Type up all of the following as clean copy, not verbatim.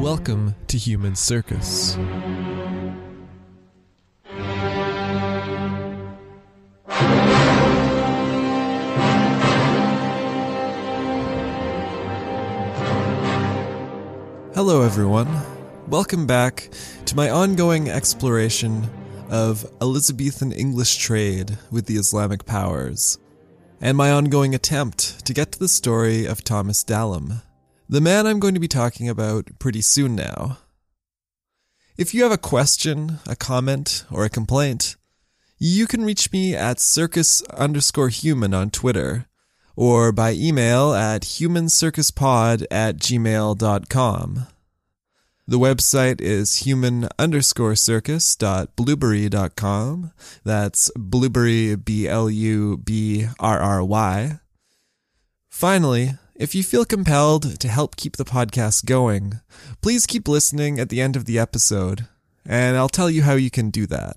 Welcome to Human Circus. Hello everyone, welcome back to my ongoing exploration of Elizabethan English trade with the Islamic powers, and my ongoing attempt to get to the story of Thomas Dallam, the man I'm going to be talking about pretty soon now. If you have a question, a comment, or a complaint, you can reach me at circus_human on Twitter, or by email at humancircuspod@gmail.com. The website is human_circus.blueberry.com. That's blueberry, BLUBRRY. Finally, if you feel compelled to help keep the podcast going, please keep listening at the end of the episode, and I'll tell you how you can do that.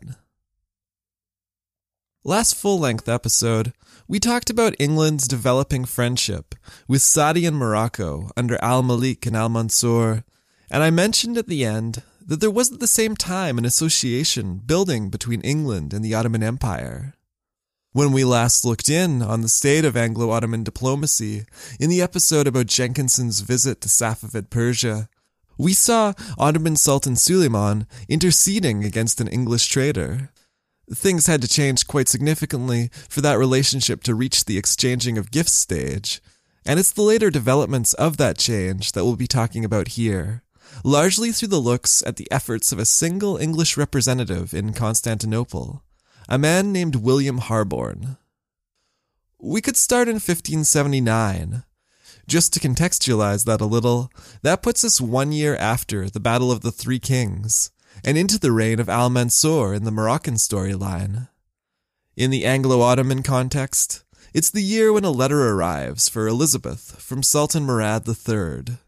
Last full-length episode, we talked about England's developing friendship with Saadi and Morocco under Al-Malik and Al-Mansur, and I mentioned at the end that there was at the same time an association building between England and the Ottoman Empire. When we last looked in on the state of Anglo-Ottoman diplomacy in the episode about Jenkinson's visit to Safavid Persia, we saw Ottoman Sultan Suleiman interceding against an English trader. Things had to change quite significantly for that relationship to reach the exchanging of gifts stage, and it's the later developments of that change that we'll be talking about here, largely through the looks at the efforts of a single English representative in Constantinople, a man named William Harborne. We could start in 1579. Just to contextualize that a little, that puts us 1 year after the Battle of the Three Kings, and into the reign of Al-Mansur in the Moroccan storyline. In the Anglo-Ottoman context, it's the year when a letter arrives for Elizabeth from Sultan Murad III.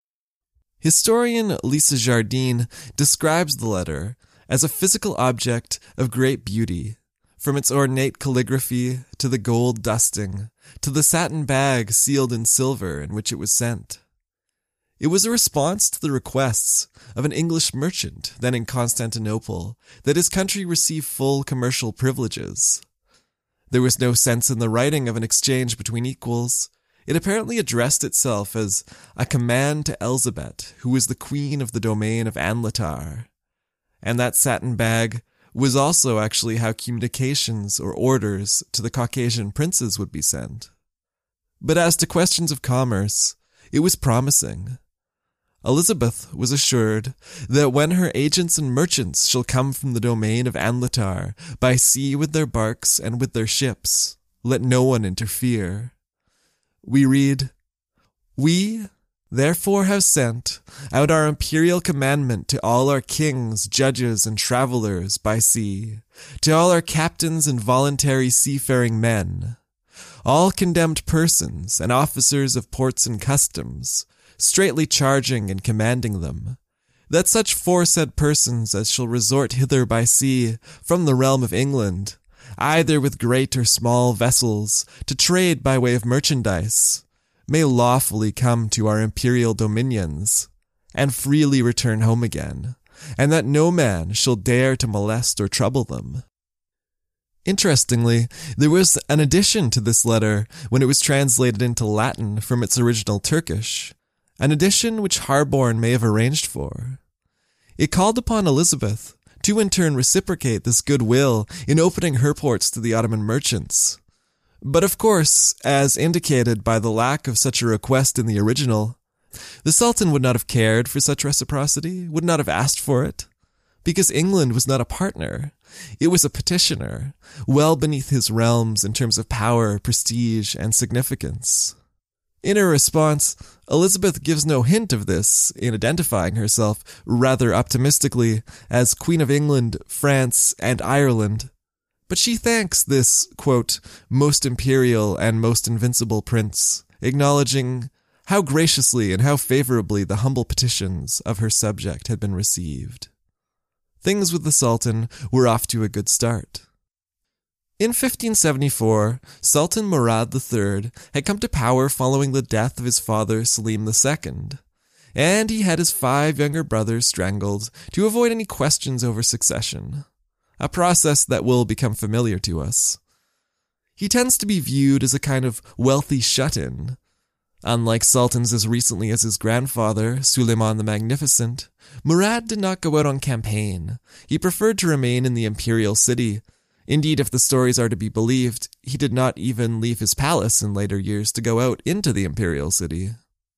Historian Lisa Jardine describes the letter as a physical object of great beauty, from its ornate calligraphy to the gold dusting, to the satin bag sealed in silver in which it was sent. It was a response to the requests of an English merchant then in Constantinople that his country receive full commercial privileges. There was no sense in the writing of an exchange between equals. It apparently addressed itself as a command to Elizabeth, who was the queen of the domain of Anlatar. And that satin bag was also actually how communications or orders to the Caucasian princes would be sent. But as to questions of commerce, it was promising. Elizabeth was assured that when her agents and merchants shall come from the domain of Anlatar by sea with their barks and with their ships, let no one interfere. We read, "We therefore have sent out our imperial commandment to all our kings, judges, and travelers by sea, to all our captains and voluntary seafaring men, all condemned persons and officers of ports and customs, straitly charging and commanding them, that such foresaid persons as shall resort hither by sea from the realm of England, either with great or small vessels, to trade by way of merchandise, may lawfully come to our imperial dominions, and freely return home again, and that no man shall dare to molest or trouble them." Interestingly, there was an addition to this letter when it was translated into Latin from its original Turkish, an addition which Harborne may have arranged for. It called upon Elizabeth to in turn reciprocate this goodwill in opening her ports to the Ottoman merchants. But of course, as indicated by the lack of such a request in the original, the Sultan would not have cared for such reciprocity, would not have asked for it, because England was not a partner. It was a petitioner, well beneath his realms in terms of power, prestige, and significance. In her response, Elizabeth gives no hint of this in identifying herself, rather optimistically, as Queen of England, France, and Ireland, but she thanks this, quote, most imperial and most invincible prince, acknowledging how graciously and how favorably the humble petitions of her subject had been received. Things with the Sultan were off to a good start. In 1574, Sultan Murad III had come to power following the death of his father Selim II, and he had his 5 younger brothers strangled to avoid any questions over succession, a process that will become familiar to us. He tends to be viewed as a kind of wealthy shut-in. Unlike sultans as recently as his grandfather, Suleiman the Magnificent, Murad did not go out on campaign. He preferred to remain in the imperial city. Indeed, if the stories are to be believed, he did not even leave his palace in later years to go out into the imperial city.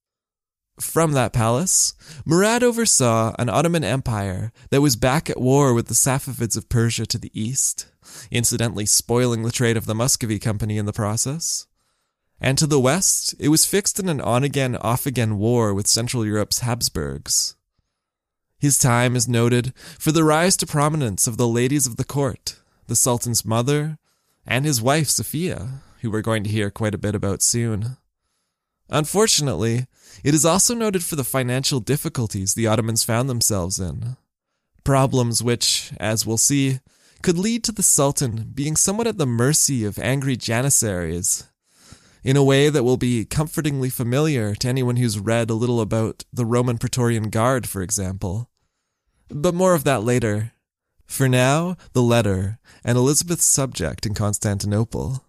From that palace, Murad oversaw an Ottoman Empire that was back at war with the Safavids of Persia to the east, incidentally spoiling the trade of the Muscovy Company in the process. And to the west, it was fixed in an on-again, off-again war with Central Europe's Habsburgs. His time is noted for the rise to prominence of the ladies of the court, the Sultan's mother, and his wife Sophia, who we're going to hear quite a bit about soon. Unfortunately, it is also noted for the financial difficulties the Ottomans found themselves in. Problems which, as we'll see, could lead to the Sultan being somewhat at the mercy of angry janissaries, in a way that will be comfortingly familiar to anyone who's read a little about the Roman Praetorian Guard, for example. But more of that later. For now, the letter, and Elizabeth's subject in Constantinople.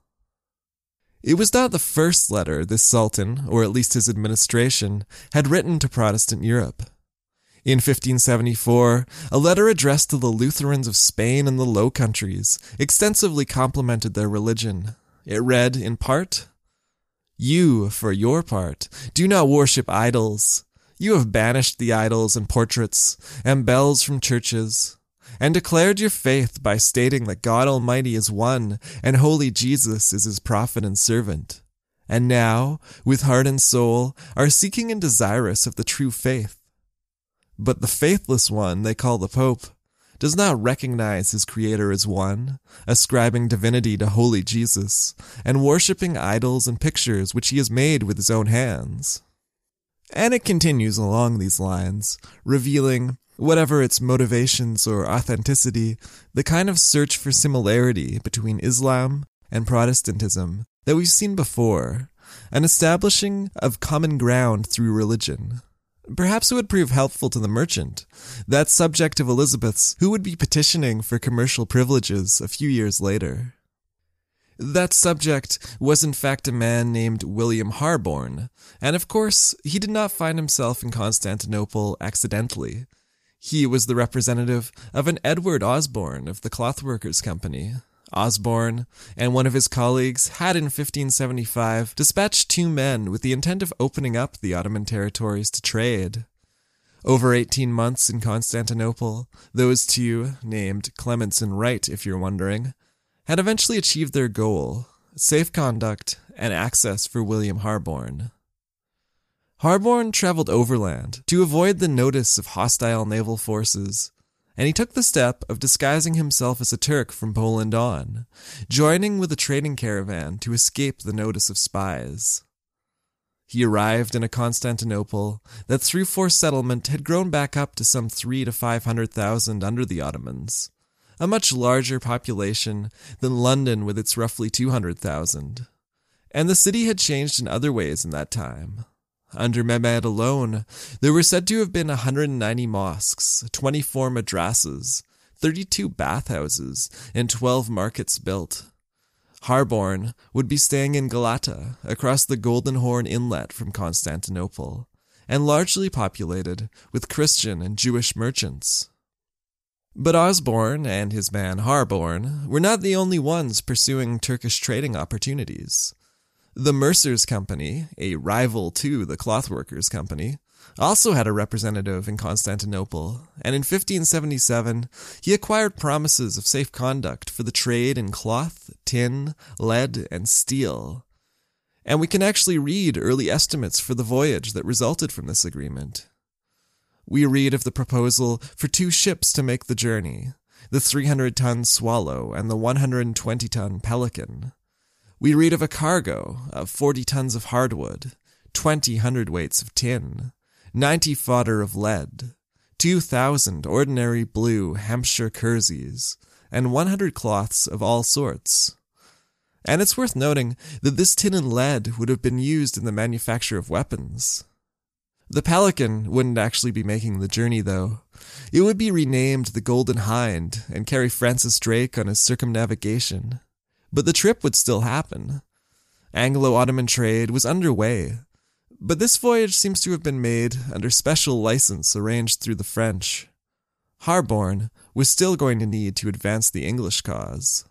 It was not the first letter this Sultan, or at least his administration, had written to Protestant Europe. In 1574, a letter addressed to the Lutherans of Spain and the Low Countries extensively complimented their religion. It read, in part, "You, for your part, do not worship idols. You have banished the idols and portraits and bells from churches, and declared your faith by stating that God Almighty is one, and holy Jesus is his prophet and servant. And now, with heart and soul, are seeking and desirous of the true faith. But the faithless one they call the Pope does not recognize his Creator as one, ascribing divinity to holy Jesus, and worshipping idols and pictures which he has made with his own hands." And it continues along these lines, revealing, whatever its motivations or authenticity, the kind of search for similarity between Islam and Protestantism that we've seen before, an establishing of common ground through religion. Perhaps it would prove helpful to the merchant, that subject of Elizabeth's who would be petitioning for commercial privileges a few years later. That subject was in fact a man named William Harborne, and of course, he did not find himself in Constantinople accidentally. He was the representative of an Edward Osborne of the Clothworkers' Company. Osborne and one of his colleagues had in 1575 dispatched 2 men with the intent of opening up the Ottoman territories to trade. Over 18 months in Constantinople, those 2, named Clements and Wright if you're wondering, had eventually achieved their goal, safe conduct and access for William Harborne. Harborne traveled overland to avoid the notice of hostile naval forces, and he took the step of disguising himself as a Turk from Poland on, joining with a trading caravan to escape the notice of spies. He arrived in a Constantinople that through forced settlement had grown back up to some 300,000 to 500,000 under the Ottomans, a much larger population than London with its roughly 200,000. And the city had changed in other ways in that time. Under Mehmed alone, there were said to have been 190 mosques, 24 madrasas, 32 bathhouses, and 12 markets built. Harborne would be staying in Galata, across the Golden Horn Inlet from Constantinople, and largely populated with Christian and Jewish merchants. But Osborne and his man Harborne were not the only ones pursuing Turkish trading opportunities. The Mercer's Company, a rival to the Clothworkers' Company, also had a representative in Constantinople, and in 1577 he acquired promises of safe conduct for the trade in cloth, tin, lead, and steel. And we can actually read early estimates for the voyage that resulted from this agreement. We read of the proposal for 2 ships to make the journey, the 300-ton Swallow and the 120-ton Pelican. We read of a cargo of 40 tons of hardwood, 20 hundredweights of tin, 90 fodder of lead, 2,000 ordinary blue Hampshire kerseys, and 100 cloths of all sorts. And it's worth noting that this tin and lead would have been used in the manufacture of weapons. The Pelican wouldn't actually be making the journey, though. It would be renamed the Golden Hind and carry Francis Drake on his circumnavigation. But the trip would still happen. Anglo-Ottoman trade was underway, but this voyage seems to have been made under special license arranged through the French. Harborne was still going to need to advance the English cause.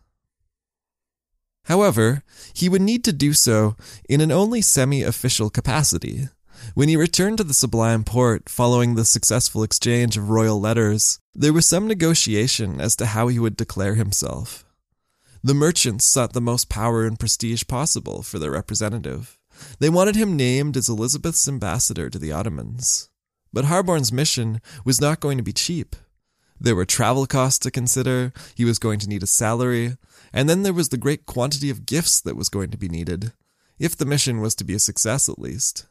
However, he would need to do so in an only semi-official capacity. When he returned to the Sublime Porte following the successful exchange of royal letters, there was some negotiation as to how he would declare himself. The merchants sought the most power and prestige possible for their representative. They wanted him named as Elizabeth's ambassador to the Ottomans. But Harborne's mission was not going to be cheap. There were travel costs to consider, he was going to need a salary, and then there was the great quantity of gifts that was going to be needed, if the mission was to be a success at least.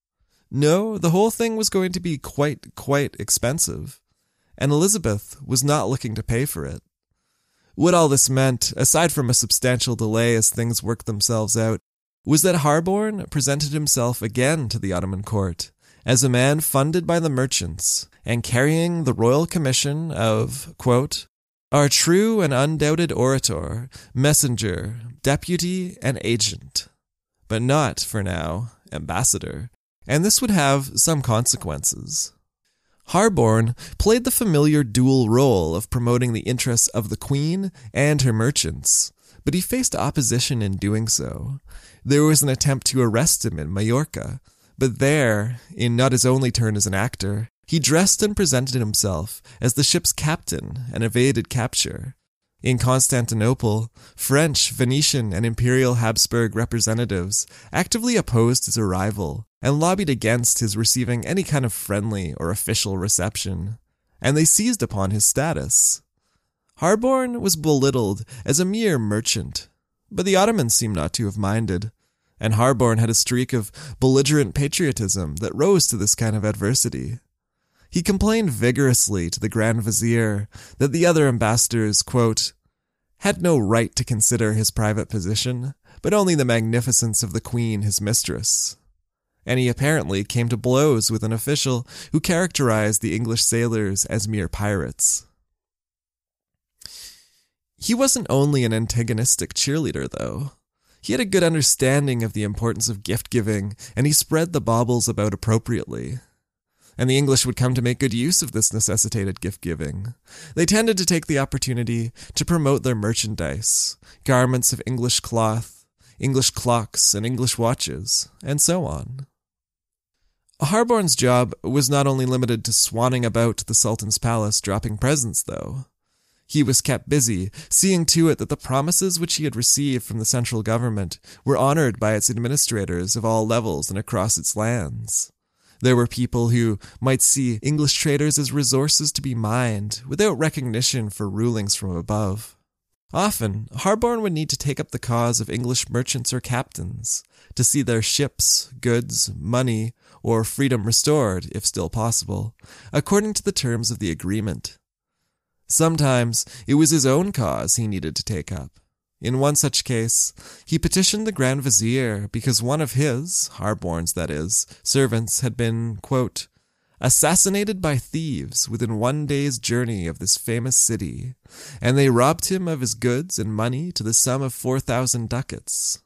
No, the whole thing was going to be quite expensive, and Elizabeth was not looking to pay for it. What all this meant, aside from a substantial delay as things worked themselves out, was that Harborne presented himself again to the Ottoman court as a man funded by the merchants and carrying the royal commission of, quote, our true and undoubted orator, messenger, deputy, and agent, but not, for now, ambassador, and this would have some consequences. Harborne played the familiar dual role of promoting the interests of the Queen and her merchants, but he faced opposition in doing so. There was an attempt to arrest him in Majorca, but there, in not his only turn as an actor, he dressed and presented himself as the ship's captain and evaded capture. In Constantinople, French, Venetian, and Imperial Habsburg representatives actively opposed his arrival and lobbied against his receiving any kind of friendly or official reception, and they seized upon his status. Harborne was belittled as a mere merchant, but the Ottomans seem not to have minded, and Harborne had a streak of belligerent patriotism that rose to this kind of adversity. He complained vigorously to the Grand Vizier that the other ambassadors, quote, had no right to consider his private position, but only the magnificence of the Queen his mistress. And he apparently came to blows with an official who characterized the English sailors as mere pirates. He wasn't only an antagonistic cheerleader, though. He had a good understanding of the importance of gift-giving, and he spread the baubles about appropriately. And the English would come to make good use of this necessitated gift-giving. They tended to take the opportunity to promote their merchandise, garments of English cloth, English clocks, and English watches, and so on. Harborne's job was not only limited to swanning about the Sultan's palace dropping presents, though. He was kept busy, seeing to it that the promises which he had received from the central government were honored by its administrators of all levels and across its lands. There were people who might see English traders as resources to be mined without recognition for rulings from above. Often, Harborne would need to take up the cause of English merchants or captains to see their ships, goods, money, or freedom restored, if still possible, according to the terms of the agreement. Sometimes it was his own cause he needed to take up. In one such case, he petitioned the Grand Vizier because one of his, Harborne's that is, servants had been, quote, assassinated by thieves within 1 day's journey of this famous city, and they robbed him of his goods and money to the sum of 4,000 ducats.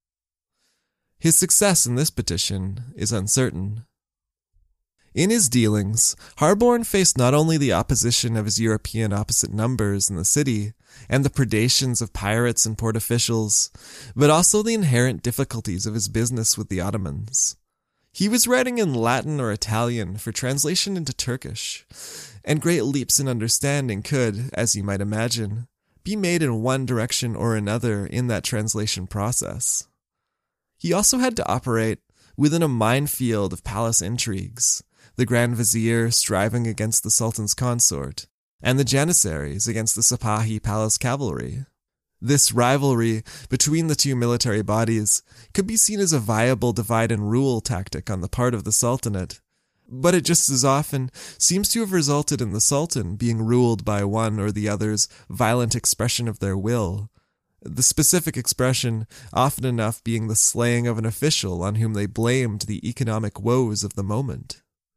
His success in this petition is uncertain. In his dealings, Harborne faced not only the opposition of his European opposite numbers in the city, and the predations of pirates and port officials, but also the inherent difficulties of his business with the Ottomans. He was writing in Latin or Italian for translation into Turkish, and great leaps in understanding could, as you might imagine, be made in one direction or another in that translation process. He also had to operate within a minefield of palace intrigues, the Grand Vizier striving against the Sultan's consort, and the Janissaries against the Sipahi palace cavalry. This rivalry between the two military bodies could be seen as a viable divide-and-rule tactic on the part of the Sultanate, but it just as often seems to have resulted in the Sultan being ruled by one or the other's violent expression of their will, the specific expression often enough being the slaying of an official on whom they blamed the economic woes of the moment.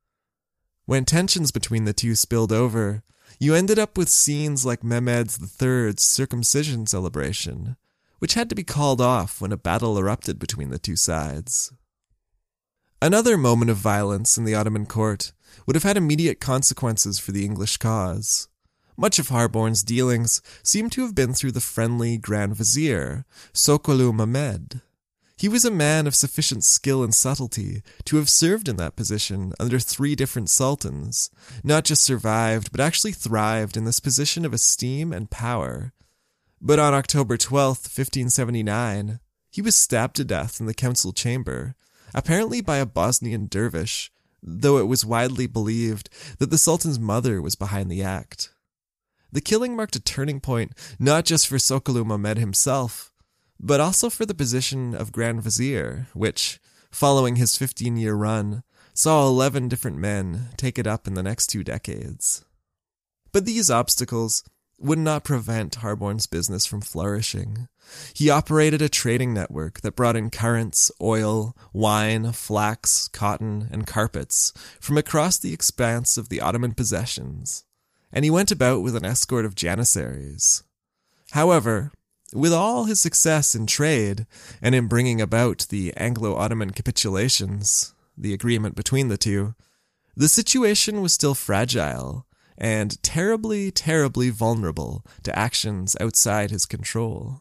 When tensions between the two spilled over, you ended up with scenes like Mehmed III's circumcision celebration, which had to be called off when a battle erupted between the two sides. Another moment of violence in the Ottoman court would have had immediate consequences for the English cause. Much of Harborne's dealings seem to have been through the friendly Grand Vizier, Sokollu Mehmed. He was a man of sufficient skill and subtlety to have served in that position under 3 different sultans, not just survived, but actually thrived in this position of esteem and power. But on October 12th, 1579, he was stabbed to death in the council chamber, apparently by a Bosnian dervish, though it was widely believed that the sultan's mother was behind the act. The killing marked a turning point not just for Sokollu Mehmed himself, but also for the position of Grand Vizier, which, following his 15-year run, saw 11 different men take it up in the next 2 decades. But these obstacles would not prevent Harborne's business from flourishing. He operated a trading network that brought in currants, oil, wine, flax, cotton, and carpets from across the expanse of the Ottoman possessions, and he went about with an escort of janissaries. However, with all his success in trade and in bringing about the Anglo-Ottoman capitulations, the agreement between the two, the situation was still fragile and terribly, terribly vulnerable to actions outside his control.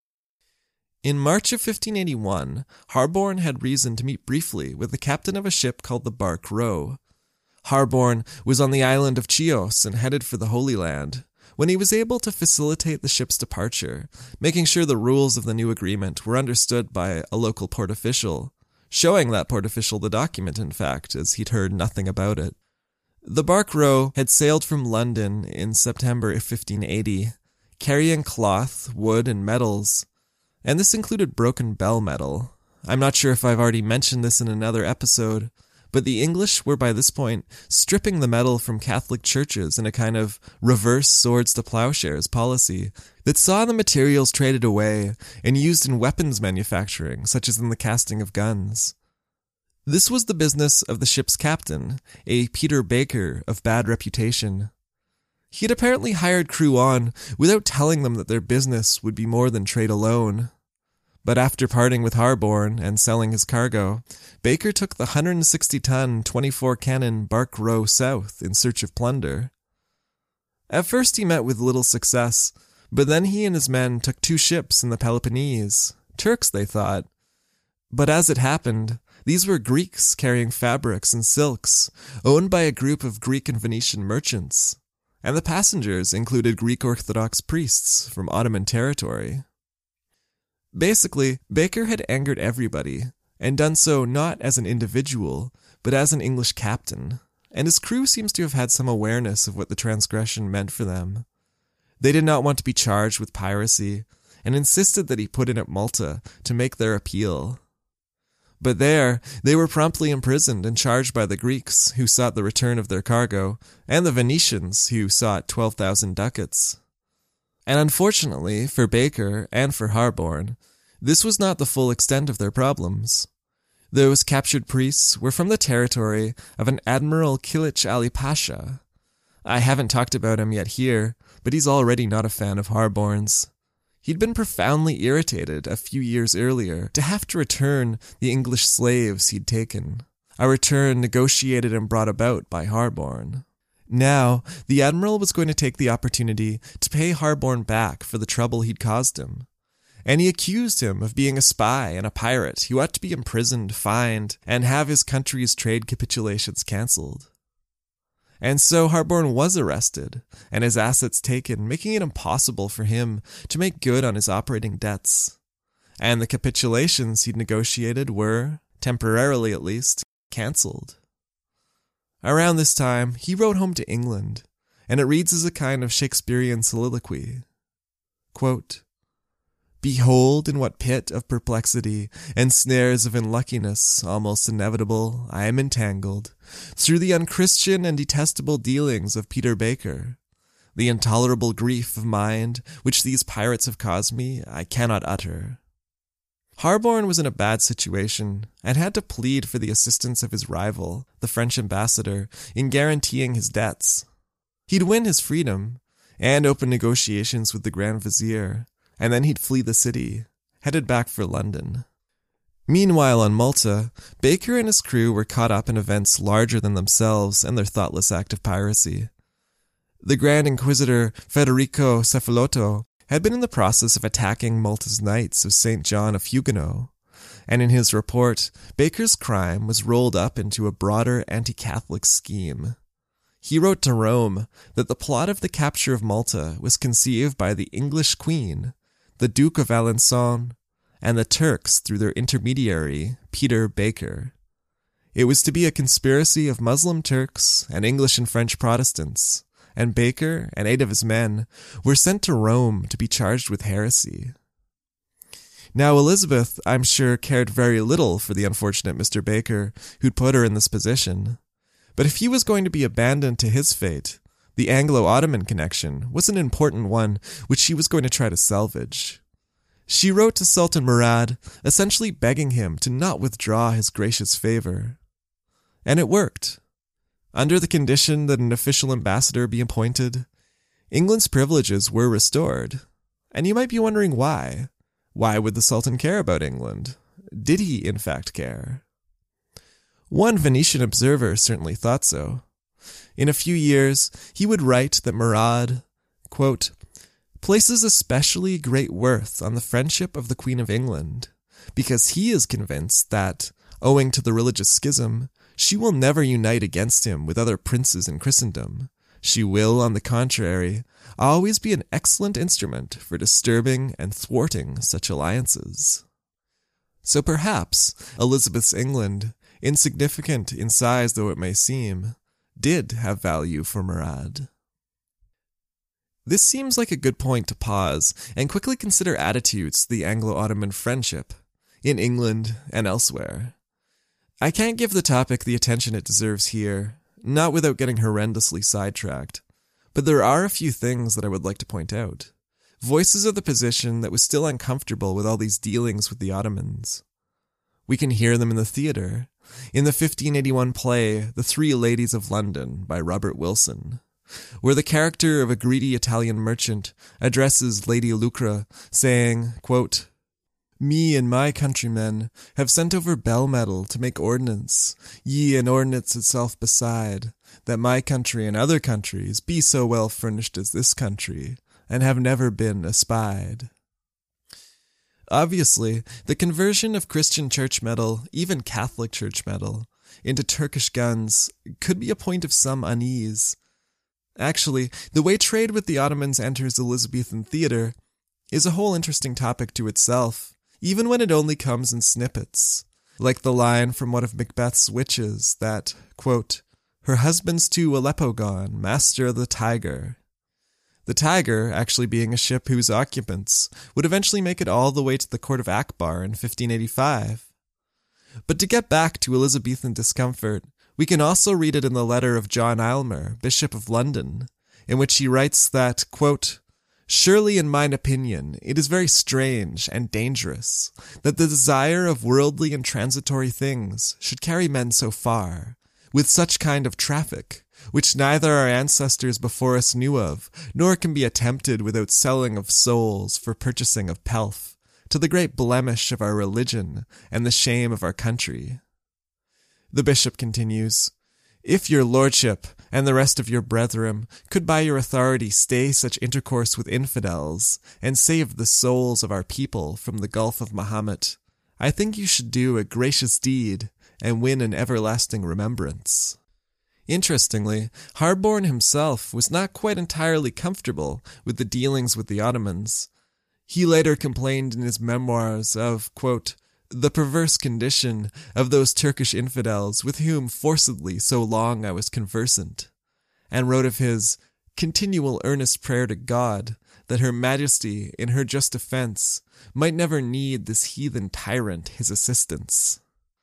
In March of 1581, Harborne had reason to meet briefly with the captain of a ship called the Bark Row. Harborne was on the island of Chios and headed for the Holy Land, when he was able to facilitate the ship's departure, making sure the rules of the new agreement were understood by a local port official, showing that port official the document, in fact, as he'd heard nothing about it. The Bark Row had sailed from London in September of 1580, carrying cloth, wood, and metals, and this included broken bell metal. I'm not sure if I've already mentioned this in another episode, but the English were by this point stripping the metal from Catholic churches in a kind of reverse swords to plowshares policy that saw the materials traded away and used in weapons manufacturing, such as in the casting of guns. This was the business of the ship's captain, a Peter Baker of bad reputation. He had apparently hired crew on without telling them that their business would be more than trade alone. But after parting with Harborne and selling his cargo, Baker took the 160-ton, 24-cannon Bark Row south in search of plunder. At first he met with little success, but then he and his men took 2 ships in the Peloponnese, Turks they thought. But as it happened, these were Greeks carrying fabrics and silks, owned by a group of Greek and Venetian merchants, and the passengers included Greek Orthodox priests from Ottoman territory. Basically, Baker had angered everybody, and done so not as an individual, but as an English captain, and his crew seems to have had some awareness of what the transgression meant for them. They did not want to be charged with piracy, and insisted that he put in at Malta to make their appeal. But there, they were promptly imprisoned and charged by the Greeks, who sought the return of their cargo, and the Venetians, who sought 12,000 ducats. And unfortunately, for Baker and for Harborne, this was not the full extent of their problems. Those captured priests were from the territory of an Admiral Kilich Ali Pasha. I haven't talked about him yet here, but he's already not a fan of Harborne's. He'd been profoundly irritated a few years earlier to have to return the English slaves he'd taken, a return negotiated and brought about by Harborne. Now, the Admiral was going to take the opportunity to pay Harborne back for the trouble he'd caused him, and he accused him of being a spy and a pirate who ought to be imprisoned, fined, and have his country's trade capitulations cancelled. And so Harborne was arrested, and his assets taken, making it impossible for him to make good on his operating debts. And the capitulations he'd negotiated were, temporarily at least, cancelled. Around this time, he wrote home to England, and it reads as a kind of Shakespearean soliloquy. Quote, "Behold in what pit of perplexity and snares of unluckiness, almost inevitable, I am entangled, through the unchristian and detestable dealings of Peter Baker. The intolerable grief of mind which these pirates have caused me, I cannot utter." Harborne was in a bad situation and had to plead for the assistance of his rival, the French ambassador, in guaranteeing his debts. He'd win his freedom and open negotiations with the Grand Vizier, and then he'd flee the city, headed back for London. Meanwhile, on Malta, Baker and his crew were caught up in events larger than themselves and their thoughtless act of piracy. The Grand Inquisitor Federico Cefalotto had been in the process of attacking Malta's Knights of St. John of Huguenot, and in his report, Baker's crime was rolled up into a broader anti-Catholic scheme. He wrote to Rome that the plot of the capture of Malta was conceived by the English Queen, the Duke of Alençon, and the Turks through their intermediary, Peter Baker. It was to be a conspiracy of Muslim Turks and English and French Protestants, and Baker and 8 of his men were sent to Rome to be charged with heresy. Now Elizabeth, I'm sure, cared very little for the unfortunate Mr. Baker, who'd put her in this position. But if he was going to be abandoned to his fate, the Anglo-Ottoman connection was an important one which she was going to try to salvage. She wrote to Sultan Murad, essentially begging him to not withdraw his gracious favor. And it worked. Under the condition that an official ambassador be appointed, England's privileges were restored. And you might be wondering why. Why would the Sultan care about England? Did he, in fact, care? One Venetian observer certainly thought so. In a few years, he would write that Murad, quote, places especially great worth on the friendship of the Queen of England, because he is convinced that, owing to the religious schism, she will never unite against him with other princes in Christendom. She will, on the contrary, always be an excellent instrument for disturbing and thwarting such alliances. So perhaps Elizabeth's England, insignificant in size though it may seem, did have value for Murad. This seems like a good point to pause and quickly consider attitudes to the Anglo-Ottoman friendship, in England and elsewhere. I can't give the topic the attention it deserves here, not without getting horrendously sidetracked, but there are a few things that I would like to point out. Voices of the position that was still uncomfortable with all these dealings with the Ottomans. We can hear them in the theatre, in the 1581 play The Three Ladies of London by Robert Wilson, where the character of a greedy Italian merchant addresses Lady Lucre, saying, quote, me and my countrymen have sent over bell metal to make ordnance, ye and ordnance itself beside, that my country and other countries be so well furnished as this country, and have never been espied. Obviously, the conversion of Christian church metal, even Catholic church metal, into Turkish guns could be a point of some unease. Actually, the way trade with the Ottomans enters Elizabethan theatre is a whole interesting topic to itself, even when it only comes in snippets, like the line from one of Macbeth's witches that, quote, her husband's to Aleppo gone, master of the Tiger. The Tiger actually being a ship whose occupants would eventually make it all the way to the court of Akbar in 1585. But to get back to Elizabethan discomfort, we can also read it in the letter of John Aylmer, Bishop of London, in which he writes that, quote, surely, in mine opinion, it is very strange and dangerous that the desire of worldly and transitory things should carry men so far, with such kind of traffic, which neither our ancestors before us knew of, nor can be attempted without selling of souls for purchasing of pelf, to the great blemish of our religion and the shame of our country. The bishop continues, if your lordship and the rest of your brethren could by your authority stay such intercourse with infidels, and save the souls of our people from the gulf of Mahomet, I think you should do a gracious deed, and win an everlasting remembrance. Interestingly, Harborne himself was not quite entirely comfortable with the dealings with the Ottomans. He later complained in his memoirs of, quote, the perverse condition of those Turkish infidels with whom forcedly so long I was conversant, and wrote of his continual earnest prayer to God that Her Majesty, in her just defence, might never need this heathen tyrant his assistance.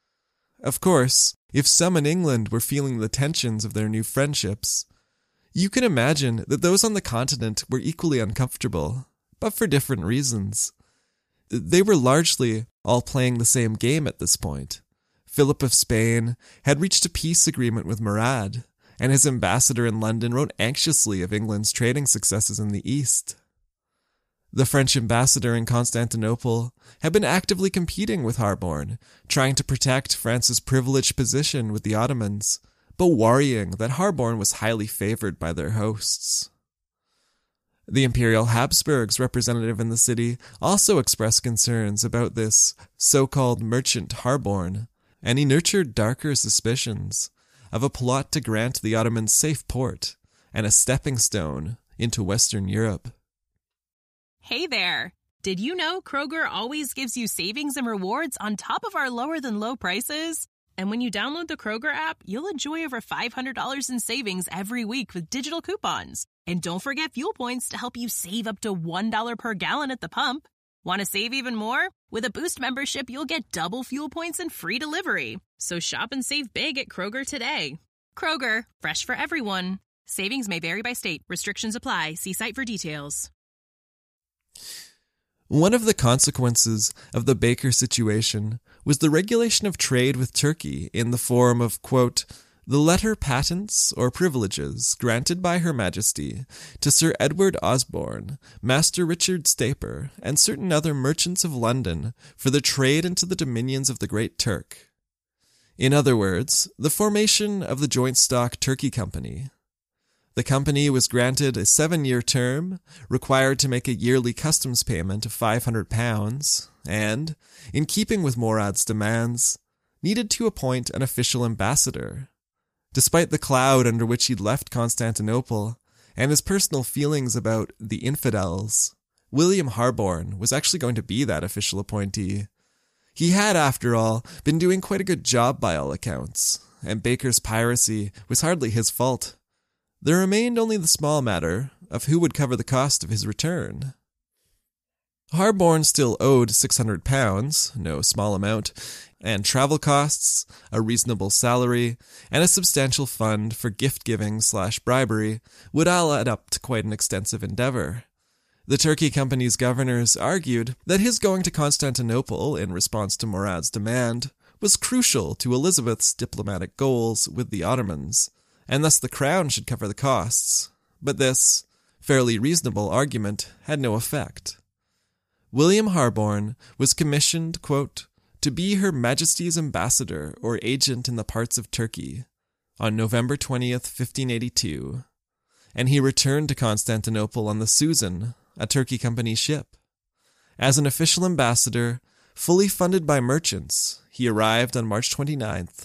Of course, if some in England were feeling the tensions of their new friendships, you can imagine that those on the continent were equally uncomfortable, but for different reasons. they were largely all playing the same game at this point. Philip of Spain had reached a peace agreement with Murad, and his ambassador in London wrote anxiously of England's trading successes in the East. The French ambassador in Constantinople had been actively competing with Harborne, trying to protect France's privileged position with the Ottomans, but worrying that Harborne was highly favored by their hosts. The Imperial Habsburgs representative in the city also expressed concerns about this so-called merchant Harborne, and he nurtured darker suspicions of a plot to grant the Ottomans safe port and a stepping stone into Western Europe. Hey there! Did you know Kroger always gives you savings and rewards on top of our lower-than-low prices? And when you download the Kroger app, you'll enjoy over $500 in savings every week with digital coupons. And don't forget fuel points to help you save up to $1 per gallon at the pump. Want to save even more? With a Boost membership, you'll get double fuel points and free delivery. So shop and save big at Kroger today. Kroger, fresh for everyone. Savings may vary by state. Restrictions apply. See site for details. One of the consequences of the Baker situation was the regulation of trade with Turkey in the form of, quote, the letter patents or privileges granted by Her Majesty to Sir Edward Osborne, Master Richard Staper, and certain other merchants of London for the trade into the dominions of the Great Turk. In other words, the formation of the Joint Stock Turkey Company. The company was granted a 7-year term, required to make a yearly customs payment of £500, and, in keeping with Murad's demands, needed to appoint an official ambassador. Despite the cloud under which he'd left Constantinople, and his personal feelings about the infidels, William Harborne was actually going to be that official appointee. He had, after all, been doing quite a good job by all accounts, and Baker's piracy was hardly his fault. There remained only the small matter of who would cover the cost of his return. Harborne still owed £600, no small amount, and travel costs, a reasonable salary, and a substantial fund for gift-giving/bribery would all add up to quite an extensive endeavor. The Turkey Company's governors argued that his going to Constantinople in response to Murad's demand was crucial to Elizabeth's diplomatic goals with the Ottomans, and thus the crown should cover the costs. But this fairly reasonable argument had no effect. William Harborne was commissioned, quote, to be Her Majesty's ambassador or agent in the parts of Turkey on November 20th, 1582, and he returned to Constantinople on the Susan, a Turkey Company ship. As an official ambassador, fully funded by merchants, he arrived on March 29th,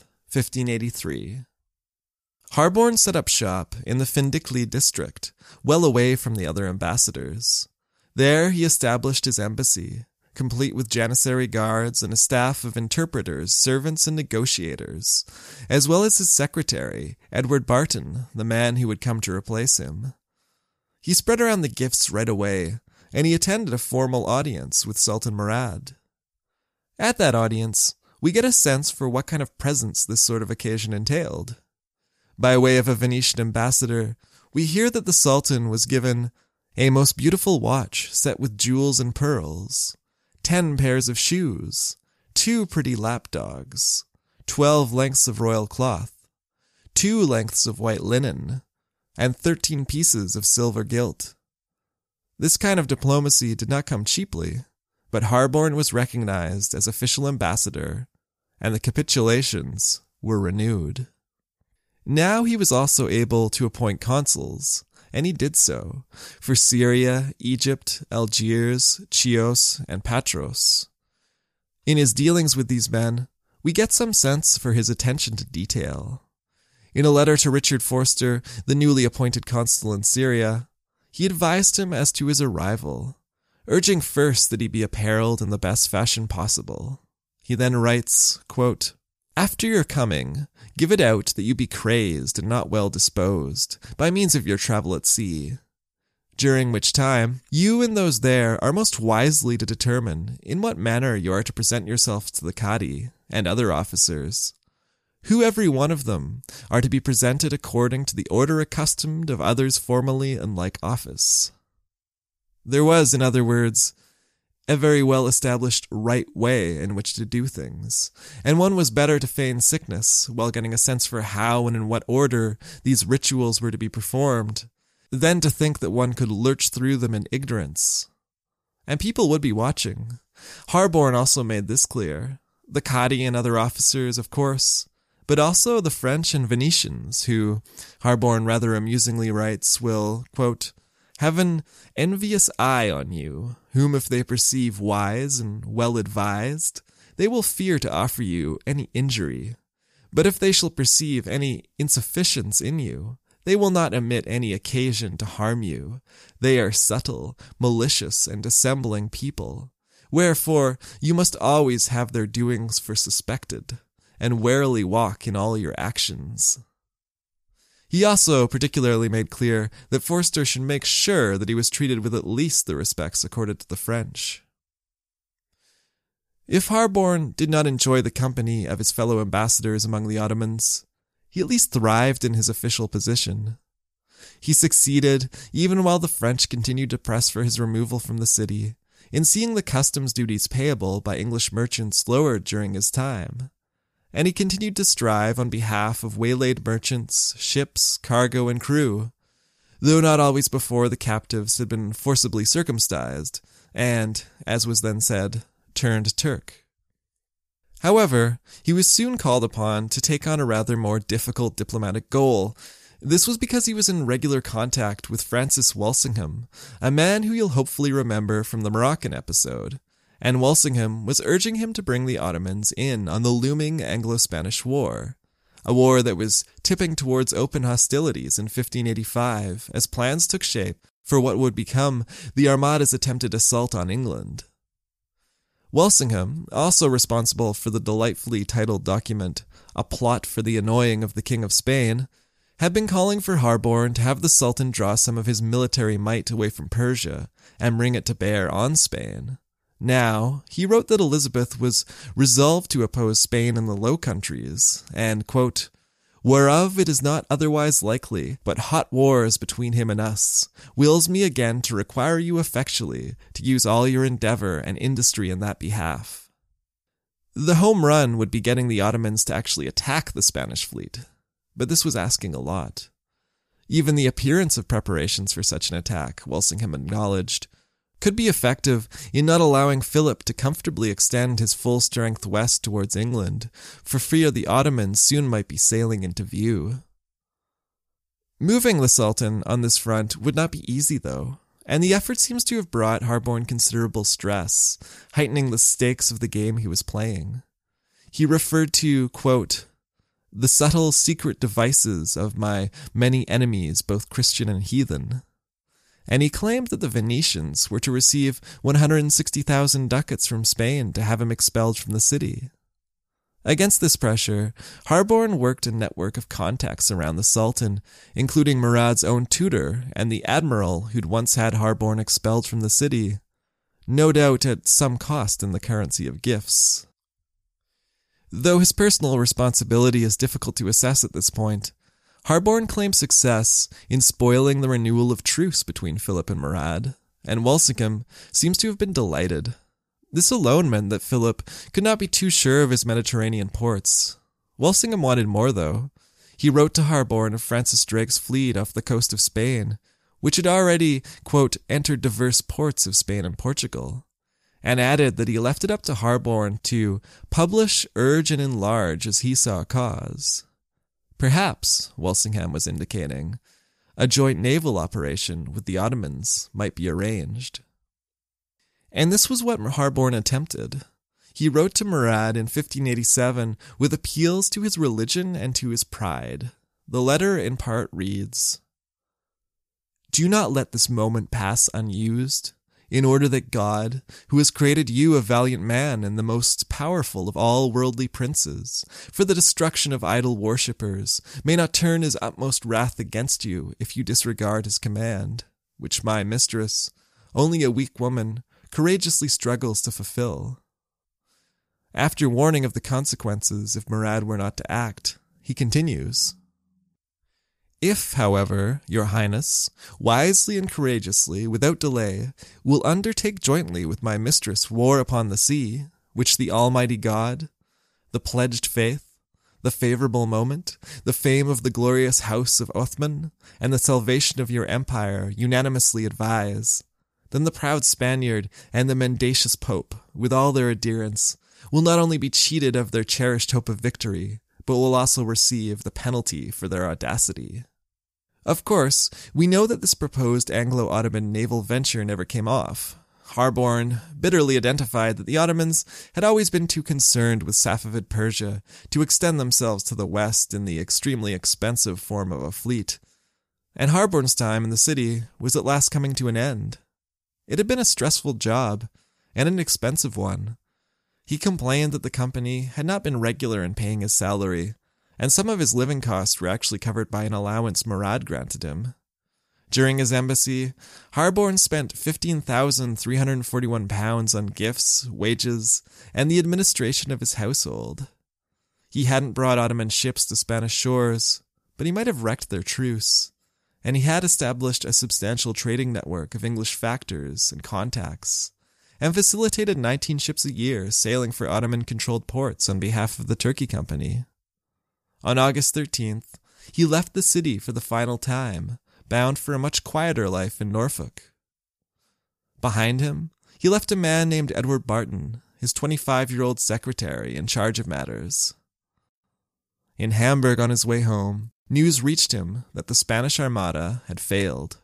1583. Harborne set up shop in the Findikli district, well away from the other ambassadors. There he established his embassy, complete with janissary guards and a staff of interpreters, servants, and negotiators, as well as his secretary, Edward Barton, the man who would come to replace him. He spread around the gifts right away, and he attended a formal audience with Sultan Murad. At that audience, we get a sense for what kind of presents this sort of occasion entailed. By way of a Venetian ambassador, we hear that the Sultan was given a most beautiful watch set with jewels and pearls, 10 pairs of shoes, 2 pretty lapdogs, 12 lengths of royal cloth, 2 lengths of white linen, and 13 pieces of silver gilt. This kind of diplomacy did not come cheaply, but Harborne was recognized as official ambassador, and the capitulations were renewed. Now he was also able to appoint consuls, and he did so, for Syria, Egypt, Algiers, Chios, and Patros. In his dealings with these men, we get some sense for his attention to detail. In a letter to Richard Forster, the newly appointed consul in Syria, he advised him as to his arrival, urging first that he be apparelled in the best fashion possible. He then writes, quote, after your coming, give it out that you be crazed and not well disposed, by means of your travel at sea. During which time, you and those there are most wisely to determine in what manner you are to present yourself to the Cadi and other officers, who every one of them are to be presented according to the order accustomed of others formerly in like office. There was, in other words, a very well-established right way in which to do things, and one was better to feign sickness while getting a sense for how and in what order these rituals were to be performed, than to think that one could lurch through them in ignorance. And people would be watching. Harborne also made this clear. The Cadi and other officers, of course, but also the French and Venetians, who, Harborne rather amusingly writes, will, quote, have an envious eye on you, whom if they perceive wise and well-advised, they will fear to offer you any injury. But if they shall perceive any insufficience in you, they will not omit any occasion to harm you. They are subtle, malicious, and dissembling people. Wherefore, you must always have their doings for suspected, and warily walk in all your actions. He also particularly made clear that Forster should make sure that he was treated with at least the respects accorded to the French. If Harborne did not enjoy the company of his fellow ambassadors among the Ottomans, he at least thrived in his official position. He succeeded, even while the French continued to press for his removal from the city, in seeing the customs duties payable by English merchants lowered during his time. And he continued to strive on behalf of waylaid merchants, ships, cargo, and crew, though not always before the captives had been forcibly circumcised, and, as was then said, turned Turk. However, he was soon called upon to take on a rather more difficult diplomatic goal. This was because he was in regular contact with Francis Walsingham, a man who you'll hopefully remember from the Moroccan episode, and Walsingham was urging him to bring the Ottomans in on the looming Anglo-Spanish War, a war that was tipping towards open hostilities in 1585 as plans took shape for what would become the Armada's attempted assault on England. Walsingham, also responsible for the delightfully titled document, A Plot for the Annoying of the King of Spain, had been calling for Harborne to have the Sultan draw some of his military might away from Persia and bring it to bear on Spain. Now, he wrote that Elizabeth was resolved to oppose Spain in the Low Countries, and, quote, whereof it is not otherwise likely, but hot wars between him and us, wills me again to require you effectually to use all your endeavour and industry in that behalf. The home run would be getting the Ottomans to actually attack the Spanish fleet, but this was asking a lot. Even the appearance of preparations for such an attack, Walsingham acknowledged, could be effective in not allowing Philip to comfortably extend his full strength west towards England, for fear the Ottomans soon might be sailing into view. Moving the Sultan on this front would not be easy, though, and the effort seems to have brought Harborne considerable stress, heightening the stakes of the game he was playing. He referred to, quote, the subtle secret devices of my many enemies, both Christian and heathen, and he claimed that the Venetians were to receive 160,000 ducats from Spain to have him expelled from the city. Against this pressure, Harborne worked a network of contacts around the Sultan, including Murad's own tutor and the admiral who'd once had Harborne expelled from the city, no doubt at some cost in the currency of gifts. Though his personal responsibility is difficult to assess at this point, Harborne claimed success in spoiling the renewal of truce between Philip and Murad, and Walsingham seems to have been delighted. This alone meant that Philip could not be too sure of his Mediterranean ports. Walsingham wanted more, though. He wrote to Harborne of Francis Drake's fleet off the coast of Spain, which had already, quote, entered diverse ports of Spain and Portugal, and added that he left it up to Harborne to publish, urge, and enlarge as he saw cause. Perhaps, Walsingham was indicating, a joint naval operation with the Ottomans might be arranged. And this was what Harborne attempted. He wrote to Murad in 1587 with appeals to his religion and to his pride. The letter in part reads, do not let this moment pass unused, in order that God, who has created you a valiant man and the most powerful of all worldly princes, for the destruction of idol worshippers, may not turn his utmost wrath against you if you disregard his command, which my mistress, only a weak woman, courageously struggles to fulfill. After warning of the consequences if Murad were not to act, he continues, If, however, your highness, wisely and courageously, without delay, will undertake jointly with my mistress war upon the sea, which the Almighty God, the pledged faith, the favourable moment, the fame of the glorious house of Othman, and the salvation of your empire unanimously advise, then the proud Spaniard and the mendacious Pope, with all their adherents, will not only be cheated of their cherished hope of victory, but will also receive the penalty for their audacity. Of course, we know that this proposed Anglo-Ottoman naval venture never came off. Harborne bitterly identified that the Ottomans had always been too concerned with Safavid Persia to extend themselves to the west in the extremely expensive form of a fleet, and Harborne's time in the city was at last coming to an end. It had been a stressful job, and an expensive one. He complained that the company had not been regular in paying his salary, and some of his living costs were actually covered by an allowance Murad granted him. During his embassy, Harborne spent £15,341 on gifts, wages, and the administration of his household. He hadn't brought Ottoman ships to Spanish shores, but he might have wrecked their truce, and he had established a substantial trading network of English factors and contacts, and facilitated 19 ships a year sailing for Ottoman-controlled ports on behalf of the Turkey Company. On August 13th, he left the city for the final time, bound for a much quieter life in Norfolk. Behind him, he left a man named Edward Barton, his 25-year-old secretary in charge of matters. In Hamburg on his way home, news reached him that the Spanish Armada had failed.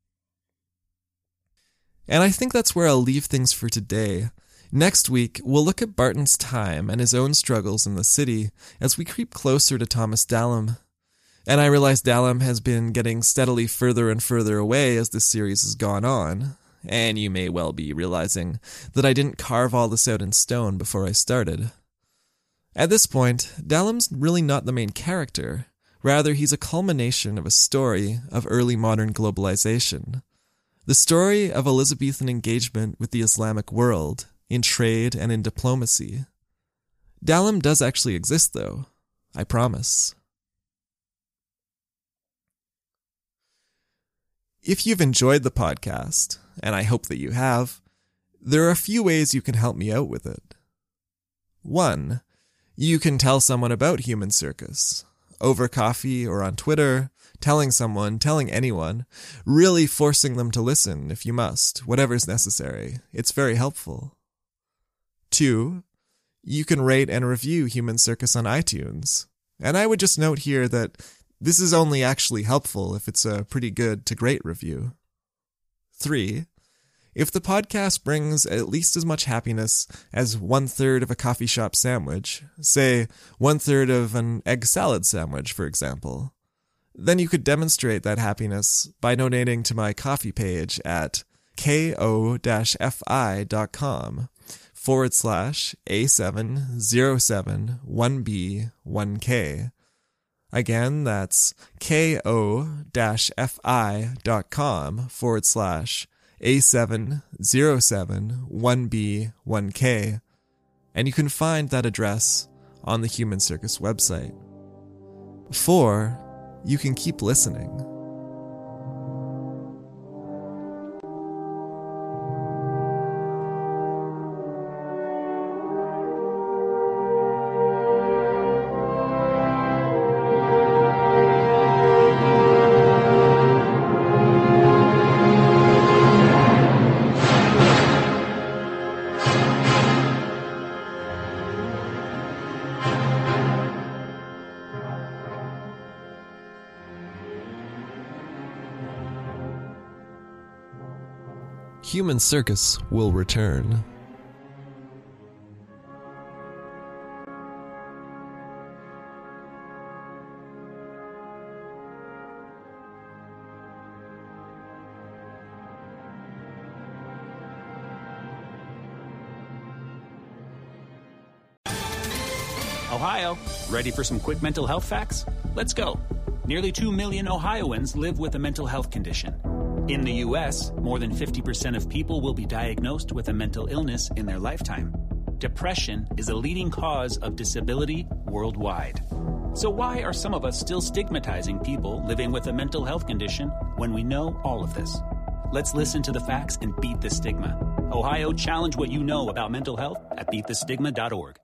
And I think that's where I'll leave things for today. Next week, we'll look at Barton's time and his own struggles in the city as we creep closer to Thomas Dallam. And I realize Dallam has been getting steadily further and further away as this series has gone on. And you may well be realizing that I didn't carve all this out in stone before I started. At this point, Dallam's really not the main character. Rather, he's a culmination of a story of early modern globalization. The story of Elizabethan engagement with the Islamic world, in trade and in diplomacy. Dallam does actually exist, though. I promise. If you've enjoyed the podcast, and I hope that you have, there are a few ways you can help me out with it. 1. You can tell someone about Human Circus. Over coffee or on Twitter, telling anyone, really forcing them to listen if you must, whatever's necessary. It's very helpful. 2. You can rate and review Human Circus on iTunes. And I would just note here that this is only actually helpful if it's a pretty good to great review. 3. If the podcast brings at least as much happiness as 1/3 of a coffee shop sandwich, say 1/3 of an egg salad sandwich, for example, then you could demonstrate that happiness by donating to my coffee page at ko-fi.com/A7071B1K. Again, that's ko-fi.com/A7071B1K. And you can find that address on the Human Circus website. 4. You can keep listening. Human Circus will return. Ohio, ready for some quick mental health facts? Let's go. Nearly 2 million Ohioans live with a mental health condition. In the U.S., more than 50% of people will be diagnosed with a mental illness in their lifetime. Depression is a leading cause of disability worldwide. So why are some of us still stigmatizing people living with a mental health condition when we know all of this? Let's listen to the facts and beat the stigma. Ohio, challenge what you know about mental health at beatthestigma.org.